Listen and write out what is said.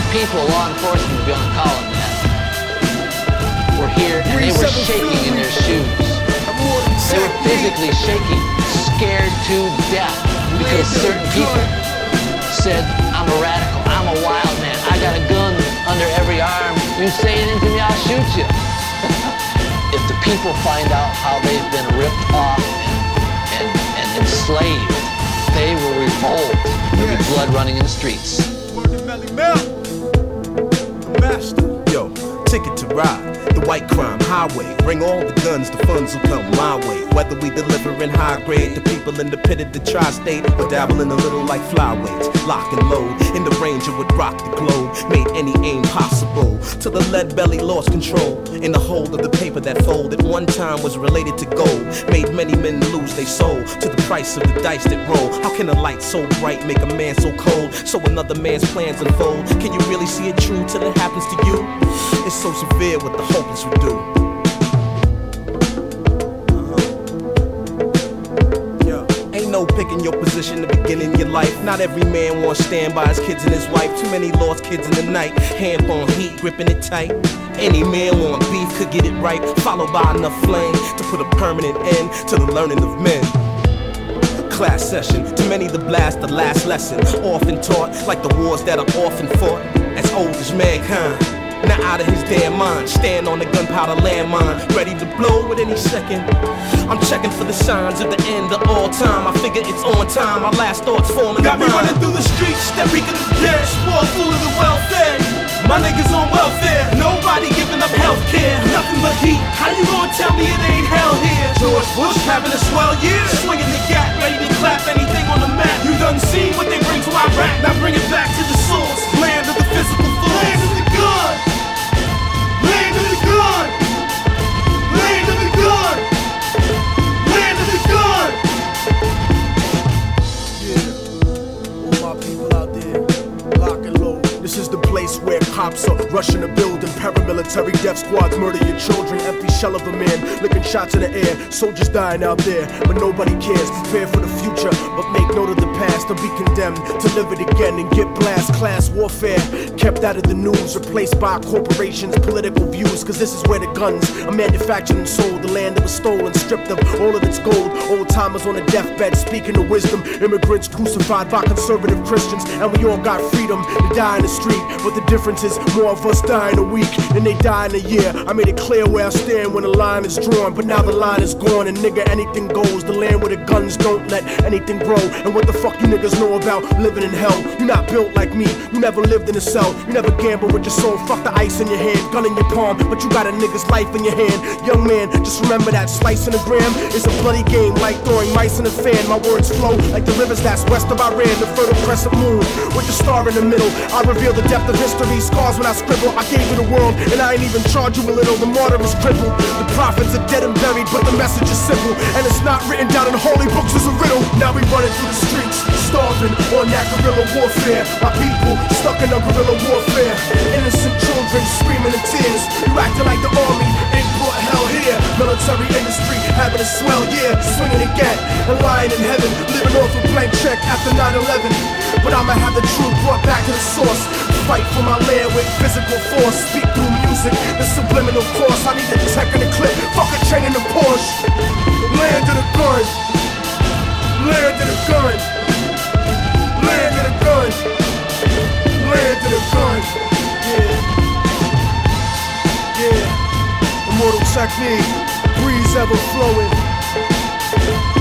people, law enforcement, if you want to call them that, were here and they were shaking in their shoes. They were physically shaking, scared to death because certain people said, I'm a radical, I'm a wild man, I got a gun under every arm, you say anything to me, I'll shoot you. If the people find out how they've been ripped off and enslaved, they will revolt. There'll be blood running in the streets. Yo, ticket to ride, the white crime highway. Bring all the guns, the funds will come my way. Whether we deliver in high grade to people in the pit of the tri-state, or dabble in a little like flyweights, lock and load. In the range it would rock the globe, made any aim possible. Till the lead belly lost control. In the hold of the paper that fold at one time was related to gold, made many men lose their soul to the price of the dice that roll. How can a light so bright make a man so cold? So another man's plans unfold. Can you really see it true till it happens to you? It's so severe what the hopeless would do. Ain't no picking your position to begin in your life. Not every man wants to stand by his kids and his wife. Too many lost kids in the night. Hand on heat, gripping it tight. Any man want beef could get it right, followed by enough flame to put a permanent end to the learning of men. Class session, too many to blast the last lesson. Often taught like the wars that are often fought. As old as mankind, not out of his damn mind. Stand on the gunpowder landmine, ready to blow at any second. I'm checking for the signs of the end of all time. I figure it's on time, my last thoughts forming. Got me running through the streets, that reek of the dead, spoiled full of the welfare. My niggas on welfare, nobody giving up healthcare. Nothing but heat, how you gonna tell me it ain't hell here? George Bush having a swell year, swinging the gap, ready to clap anything on the map. You done seen what they bring to Iraq, now bring it back to the source. Land of the physical force, land of the gun, land of the gun, land of the gun, land of the gun. Yeah, all my people out there, lock and load. This is the place where cops are rushing a building. Paramilitary death squads murder your children. Empty shell of a man, licking shots in the air. Soldiers dying out there, but nobody cares. Prepare for the future, but make note of the past. Or be condemned to live it again and get blast. Class warfare, kept out of the news. Replaced by corporations, political views. Cause this is where the guns are manufactured and sold. The land that was stolen, stripped of all of its gold. Old timers on a deathbed, speaking of wisdom. Immigrants crucified by conservative Christians. And we all got freedom to die in the street, but the difference is more of us die in a week than they die in a year. I made it clear where I stand when the line is drawn, but now the line is gone and nigga anything goes. The land where the guns don't let anything grow. And what the fuck you niggas know about living in hell? You not built like me, you never lived in a cell. You never gambled with your soul, fuck the ice in your hand, gun in your palm, but you got a nigga's life in your hand. Young man, just remember that slice in a gram is a bloody game, like throwing mice in a fan. My words flow like the rivers that's west of Iran, the fertile crescent moon with the star in the middle. I reveal the depth of history, scars when I scribble. I gave you the world, and I ain't even charge you a little. The martyr is crippled, the prophets are dead and buried, but the message is simple, and it's not written down in holy books as a riddle. Now we running through the streets, starving on that guerrilla warfare. My people stuck in a guerrilla warfare. Innocent children screaming in tears. You acting like the army ain't brought hell here. Military industry having a swell year, swinging again and lying in heaven, living off a blank check after 9/11. But I'ma have the truth brought back to the source. Fight for my land with physical force. Speak through music, the subliminal course. I need the tech in the clip, fuck a chain in the Porsche. Land of the gun, land of the gun, land of the gun, land of the gun. Yeah, yeah. Immortal technique, breeze ever flowing.